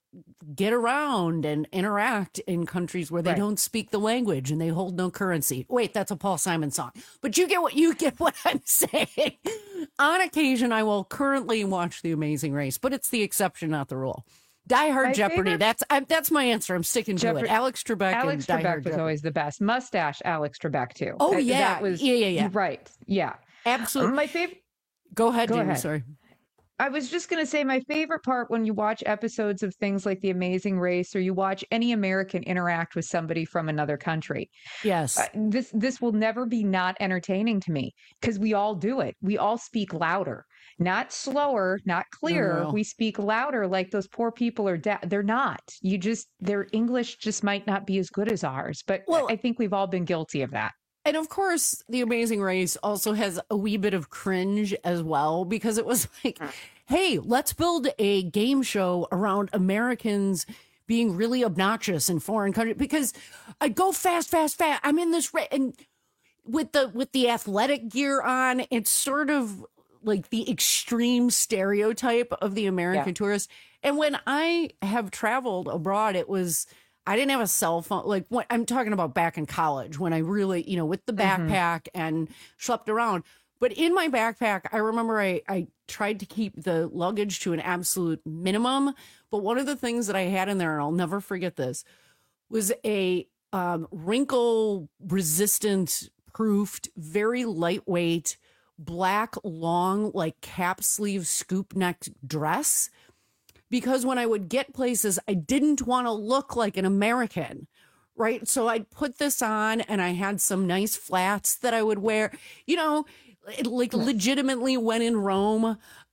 get around and interact in countries where they don't speak the language and they hold no currency. Wait, that's a Paul Simon song. But you get what I'm saying. On occasion, I will currently watch The Amazing Race, but it's the exception, not the rule. Die Hard Jeopardy. That's my answer. I'm sticking to it. Alex Trebek. Alex and Trebek was always the best. Mustache Alex Trebek too. Oh yeah, that was yeah. Right. Yeah, absolutely. My favorite. Go ahead, Jamie. ahead. Sorry. I was just going to say my favorite part when you watch episodes of things like The Amazing Race or you watch any American interact with somebody from another country. Yes. This will never be not entertaining to me because we all do it. We all speak louder, not slower, not clearer. No. We speak louder like those poor people are they're not. Their English just might not be as good as ours. But I think we've all been guilty of that. And of course, The Amazing Race also has a wee bit of cringe as well, because it was like, hey, let's build a game show around Americans being really obnoxious in foreign countries, because I go fast. I'm in this and with the athletic gear on, it's sort of like the extreme stereotype of the American tourist. And when I have traveled abroad, I didn't have a cell phone. Like what I'm talking about back in college when I really, with the backpack and schlepped around. But in my backpack, I remember I tried to keep the luggage to an absolute minimum. But one of the things that I had in there, and I'll never forget this, was a wrinkle resistant, proofed, very lightweight, black, long, like cap sleeve scoop neck dress. Because when I would get places, I didn't want to look like an American, right? So I'd put this on and I had some nice flats that I would wear, like legitimately when in Rome.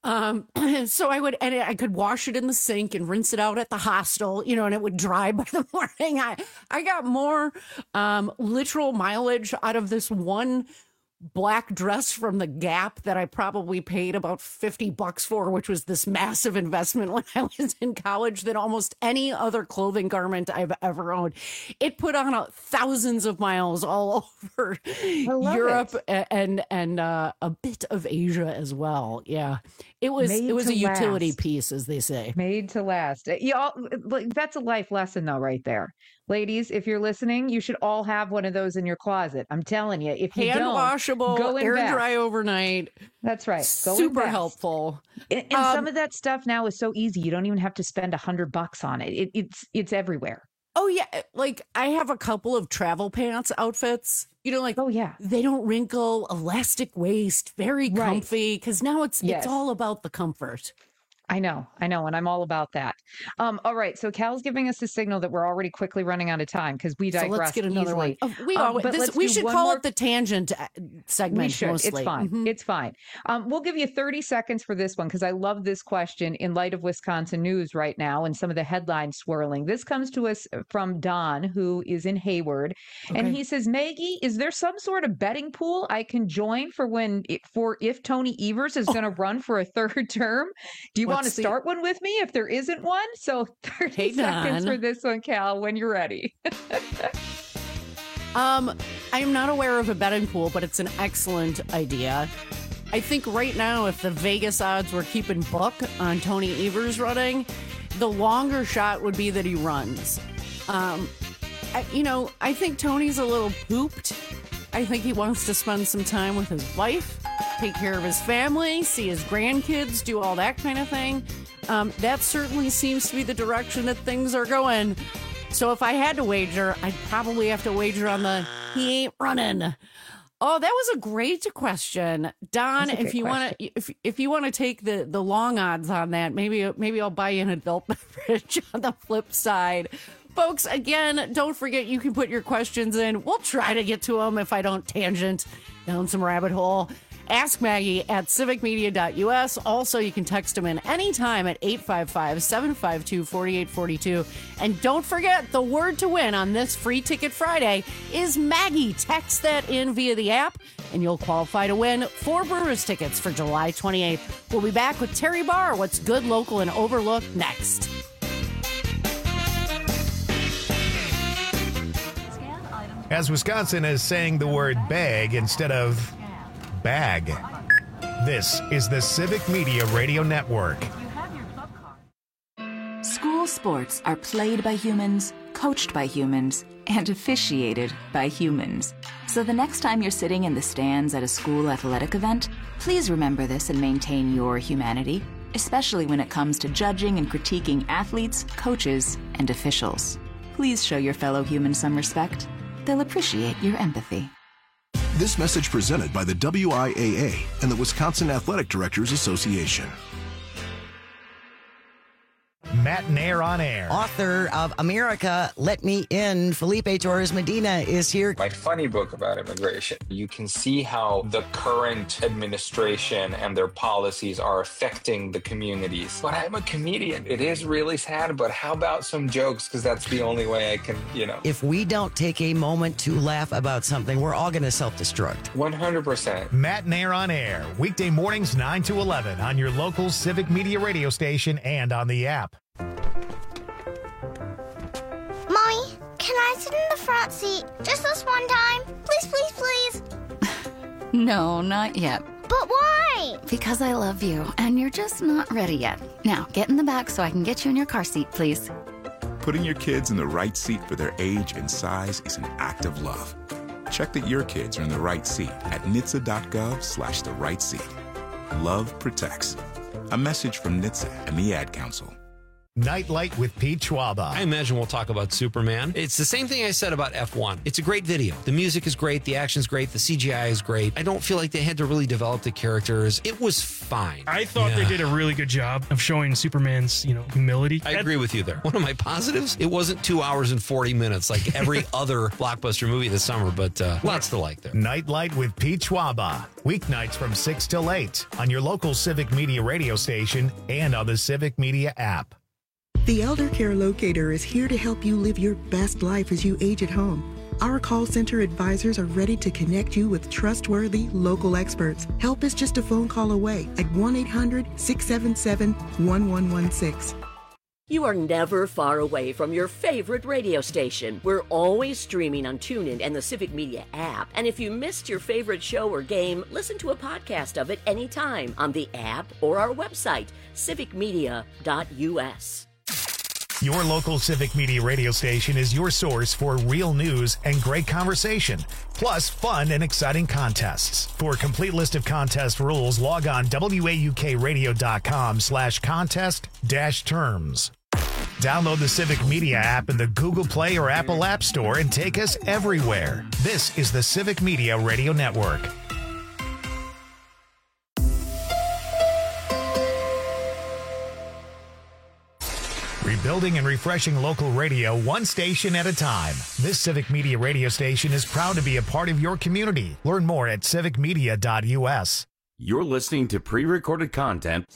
So I could wash it in the sink and rinse it out at the hostel, and it would dry by the morning. I got more literal mileage out of this one black dress from the Gap that I probably paid about $50 for, which was this massive investment when I was in college, than almost any other clothing garment I've ever owned. It put on thousands of miles all over Europe and a bit of Asia as well. Yeah. It was a utility piece, as they say. Made to last. That's a life lesson though, right there. Ladies, if you're listening, you should all have one of those in your closet. I'm telling you, if you hand don't, washable, go air invest. Dry overnight. That's right. Go Super invest. helpful. And some of that stuff now is so easy. You don't even have to spend $100 on it. It's everywhere. Oh yeah, like I have a couple of travel pants outfits. Oh yeah, they don't wrinkle, elastic waist, very comfy. Because now it's all about the comfort. I know, and I'm all about that. All right, so Cal's giving us a signal that we're already quickly running out of time because we digress. So let's get another easily. one. We should call it the tangent segment. We should. Mostly. It's fine. Mm-hmm. It's fine. We'll give you 30 seconds for this one because I love this question in light of Wisconsin news right now and some of the headlines swirling. This comes to us from Don, who is in Hayward, and he says, "Maggie, is there some sort of betting pool I can join for if Tony Evers is going to run for a third term? Do you want to start one with me if there isn't one?" So 30 seconds for this one, Cal, when you're ready. I am not aware of a betting pool, but it's an excellent idea. I think right now, if the Vegas odds were keeping book on Tony Evers running, the longer shot would be that he runs. I think Tony's a little pooped. I think he wants to spend some time with his wife, take care of his family, see his grandkids, do all that kind of thing. That certainly seems to be the direction that things are going. So if I had to wager, I'd probably have to wager on the he ain't running. Oh, that was a great question, Don. If you want to, if you want to take the long odds on that, maybe I'll buy you an adult beverage on the flip side. Folks, again, don't forget you can put your questions in. We'll try to get to them if I don't tangent down some rabbit hole. Ask Maggie at civicmedia.us. Also, you can text them in anytime at 855-752-4842. And don't forget, the word to win on this Free Ticket Friday is Maggie. Text that in via the app, and you'll qualify to win 4 Brewers tickets for July 28th. We'll be back with Terry Barr, What's Good, Local, and Overlooked next. As Wisconsin is saying the word bag instead of bag. This is the Civic Media Radio Network. School All sports are played by humans, coached by humans, and officiated by humans. So the next time you're sitting in the stands at a school athletic event, please remember this and maintain your humanity, especially when it comes to judging and critiquing athletes, coaches, and officials. Please show your fellow humans some respect. They'll appreciate your empathy. This message presented by the WIAA and the Wisconsin Athletic Directors Association. Matt Nair on air. Author of America, Let Me In, Felipe Torres Medina is here. My funny book about immigration. You can see how the current administration and their policies are affecting the communities. But I'm a comedian. It is really sad, but how about some jokes? Because that's the only way I can, If we don't take a moment to laugh about something, we're all going to self-destruct. 100%. Matt Nair on air. Weekday mornings 9 to 11 on your local Civic Media radio station and on the app. Mommy, can I sit in the front seat just this one time? Please, please, please. No, not yet. But why? Because I love you, and you're just not ready yet. Now, get in the back so I can get you in your car seat, please. Putting your kids in the right seat for their age and size is an act of love. Check that your kids are in the right seat at NHTSA.gov/the right seat. Love protects. A message from NHTSA and the Ad Council. Nightlight with Pete Schwaba. I imagine we'll talk about Superman. It's the same thing I said about F1. It's a great video. The music is great. The action's great. The CGI is great. I don't feel like they had to really develop the characters. It was fine. I thought they did a really good job of showing Superman's, humility. I agree with you there. One of my positives, it wasn't 2 hours and 40 minutes like every other blockbuster movie this summer, but lots to like there. Nightlight with Pete Schwaba. Weeknights from 6 till 8 on your local Civic Media radio station and on the Civic Media app. The Elder Care Locator is here to help you live your best life as you age at home. Our call center advisors are ready to connect you with trustworthy local experts. Help is just a phone call away at 1-800-677-1116. You are never far away from your favorite radio station. We're always streaming on TuneIn and the Civic Media app. And if you missed your favorite show or game, listen to a podcast of it anytime on the app or our website, civicmedia.us. Your local Civic Media radio station is your source for real news and great conversation, plus fun and exciting contests. For a complete list of contest rules, log on waukradio.com/contest-terms. Download the Civic Media app in the Google Play or Apple App Store and take us everywhere. This is the Civic Media Radio Network. Rebuilding and refreshing local radio one station at a time. This Civic Media radio station is proud to be a part of your community. Learn more at civicmedia.us. You're listening to pre-recorded content.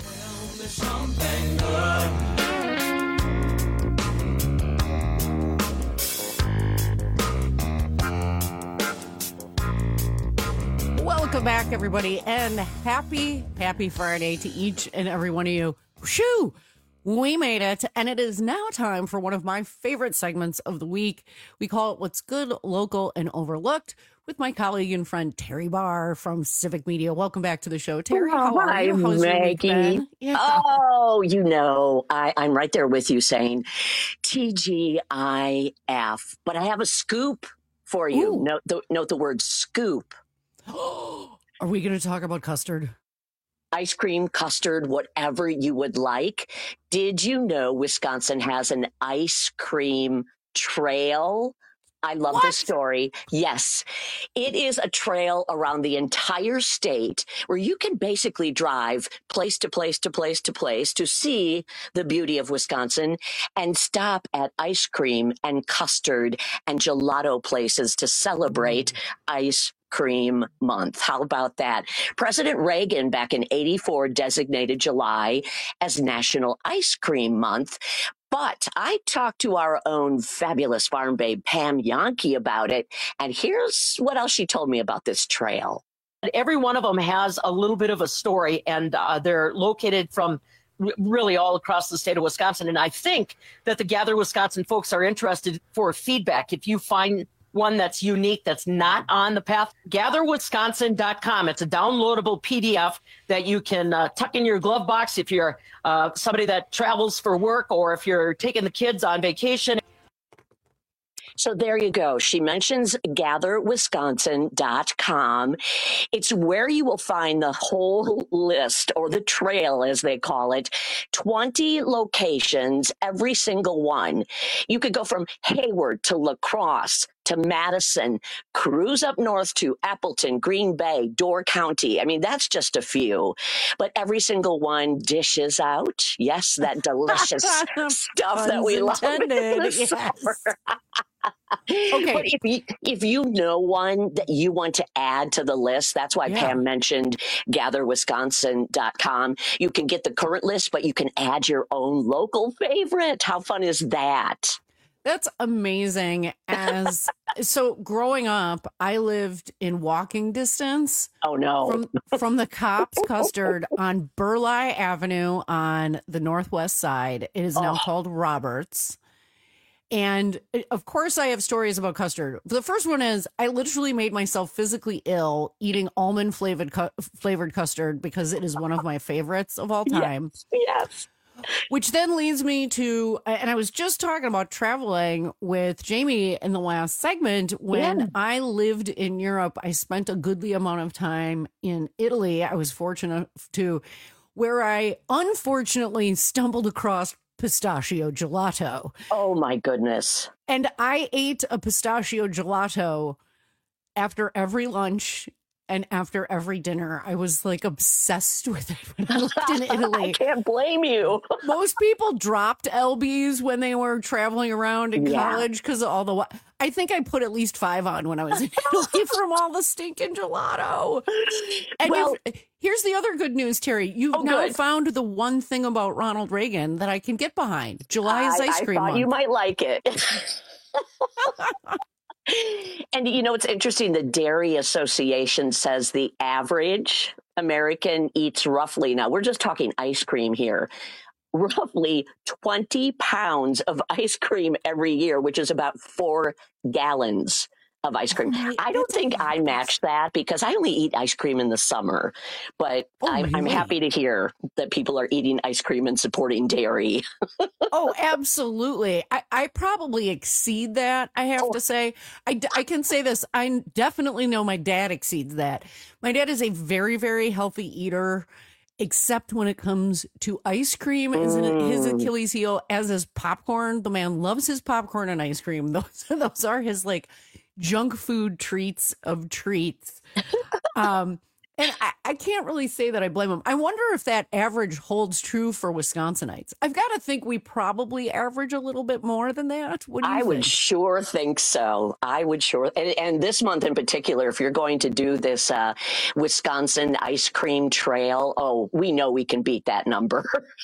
Welcome back, everybody, and happy Friday to each and every one of you. Shoo! We made it, and it is now time for one of my favorite segments of the week. We call it What's Good, Local, and Overlooked with my colleague and friend Terry Barr from Civic Media. Welcome back to the show, Terry. How are you? How's your week been? Yeah. Oh, I'm right there with you saying TGIF, but I have a scoop for you. Note the word scoop. Are we going to talk about custard? Ice cream, custard, whatever you would like. Did you know Wisconsin has an ice cream trail? I love this story. Yes, it is a trail around the entire state where you can basically drive place to place to place to place to see the beauty of Wisconsin and stop at ice cream and custard and gelato places to celebrate ice cream month. How about that? President Reagan back in '84 designated July as National Ice Cream Month. But I talked to our own fabulous farm babe, Pam Yankee, about it. And here's what else she told me about this trail. Every one of them has a little bit of a story, and they're located from really all across the state of Wisconsin. And I think that the Gather Wisconsin folks are interested for feedback. If you find one that's unique, that's not on the path, gatherwisconsin.com. It's a downloadable PDF that you can tuck in your glove box if you're somebody that travels for work or if you're taking the kids on vacation. So there you go. She mentions gatherwisconsin.com. It's where you will find the whole list, or the trail as they call it, 20 locations, every single one. You could go from Hayward to La Crosse to Madison, cruise up north to Appleton, Green Bay, Door County. I mean, that's just a few, but every single one dishes out. Yes, that delicious stuff that we love in the summer. Okay. But if you know one that you want to add to the list, that's why Pam mentioned gatherwisconsin.com. You can get the current list, but you can add your own local favorite. How fun is that? That's amazing. So growing up, I lived in walking distance. Oh no. From the Kopp's Custard on Burleigh Avenue on the northwest side. It is now called Roberts. And of course, I have stories about custard. The first one is I literally made myself physically ill eating almond flavored custard because it is one of my favorites of all time. Yes. Which then leads me to, and I was just talking about traveling with Jamie in the last segment. When I lived in Europe, I spent a goodly amount of time in Italy. I was fortunate to, where I unfortunately stumbled across pistachio gelato. Oh my goodness. And I ate a pistachio gelato after every lunch and after every dinner. I was like obsessed with it when I lived in Italy. I can't blame you. Most people dropped LBs when they were traveling around in college because of all the... I think I put at least 5 on when I was in Italy from all the stinking gelato. And here's the other good news, Terry. You've now found the one thing about Ronald Reagan that I can get behind. July is ice cream month. You might like it. And you know, it's interesting. The Dairy Association says the average American eats roughly, now we're just talking ice cream here, roughly 20 pounds of ice cream every year, which is about 4 gallons of ice cream. I don't think I match that because I only eat ice cream in the summer, but I'm happy to hear that people are eating ice cream and supporting dairy. Oh, absolutely. I probably exceed that. I have to say, I can say this. I definitely know my dad exceeds that. My dad is a very, very healthy eater, except when it comes to ice cream. Isn't it his Achilles heel, as is popcorn? The man loves his popcorn and ice cream. Those are his like junk food treats of treats. And I can't really say that I blame him. I wonder if that average holds true for Wisconsinites. I've got to think we probably average a little bit more than that. What do you think? Would sure think so. I would sure. And this month in particular, if you're going to do this Wisconsin ice cream trail, we know we can beat that number.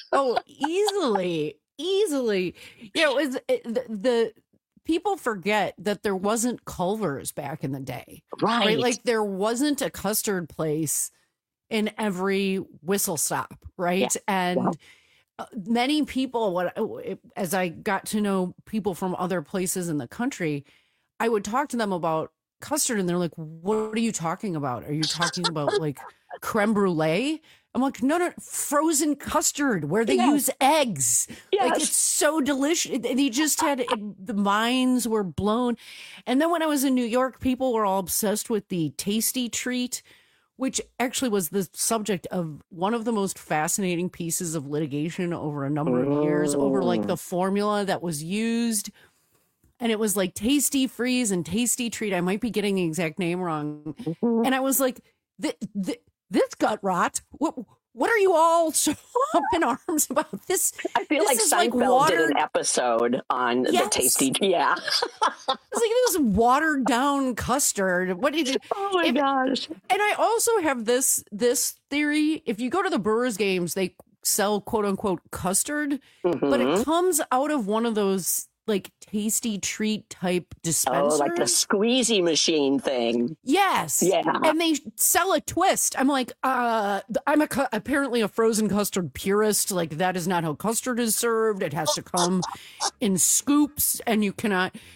Easily. You know, the people forget that there wasn't Culver's back in the day. Right. Like there wasn't a custard place in every whistle stop. Right. Yeah. And many people, as I got to know people from other places in the country, I would talk to them about custard and they're like, what are you talking about? Are you talking about like creme brulee? I'm like, no, frozen custard where they use eggs. Yes. Like it's so delicious. They just had the minds were blown. And then when I was in New York, people were all obsessed with the Tasty Treat, which actually was the subject of one of the most fascinating pieces of litigation over a number of years, over like the formula that was used. And it was like Tasty Freeze and Tasty Treat. I might be getting the exact name wrong. And I was like, this gut rot. What are you all so up in arms about? This I feel like Seinfeld did an episode on the Tasty. Yeah, it's like this watered down custard. What did you? Oh my gosh! And I also have this theory. If you go to the Brewers games, they sell quote unquote custard, but it comes out of one of those like Tasty Treat type dispensers. Oh, like the squeezy machine thing. Yes. Yeah. And they sell a twist. I'm like, I'm apparently a frozen custard purist. Like that is not how custard is served. It has to come in scoops and you cannot.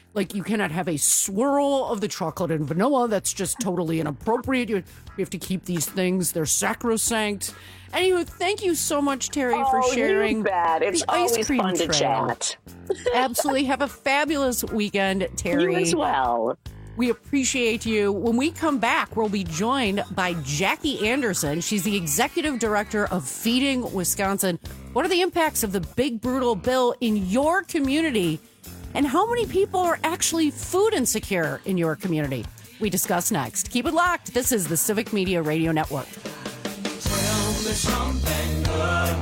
Like, you cannot have a swirl of the chocolate and vanilla. That's just totally inappropriate. You have to keep these things. They're sacrosanct. Anyway, thank you so much, Terry, for sharing. You bet. It's always fun to chat. Absolutely. Have a fabulous weekend, Terry. You as well. We appreciate you. When we come back, we'll be joined by Jackie Anderson. She's the executive director of Feeding Wisconsin. What are the impacts of the big, brutal bill in your community? And how many people are actually food insecure in your community? We discuss next. Keep it locked. This is the Civic Media Radio Network. Tell me something good.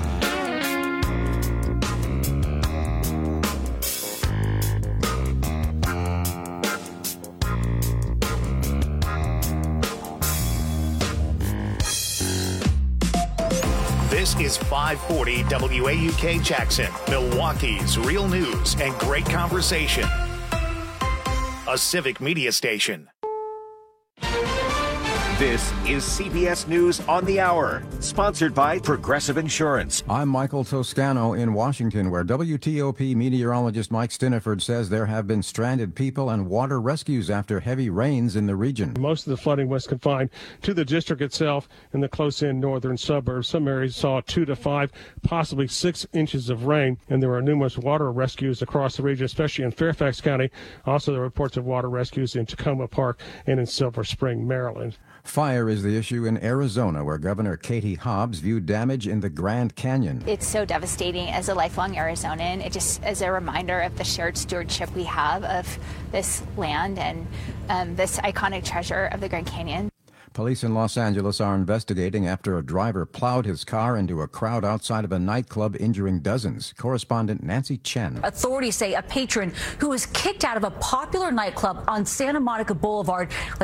This is 540 WAUK Jackson, Milwaukee's real news and great conversation. A Civic Media station. This is CBS News on the Hour, sponsored by Progressive Insurance. I'm Michael Toscano in Washington, where WTOP meteorologist Mike Stiniford says there have been stranded people and water rescues after heavy rains in the region. Most of the flooding was confined to the district itself in the close-in northern suburbs. Some areas saw 2 to 5, possibly 6 inches of rain, and there were numerous water rescues across the region, especially in Fairfax County. Also, there were reports of water rescues in Tacoma Park and in Silver Spring, Maryland. Fire is the issue in Arizona, where Governor Katie Hobbs viewed damage in the Grand Canyon. It's so devastating as a lifelong Arizonan. It just is a reminder of the shared stewardship we have of this land and this iconic treasure of the Grand Canyon. Police in Los Angeles are investigating after a driver plowed his car into a crowd outside of a nightclub, injuring dozens. Correspondent Nancy Chen. Authorities say a patron who was kicked out of a popular nightclub on Santa Monica Boulevard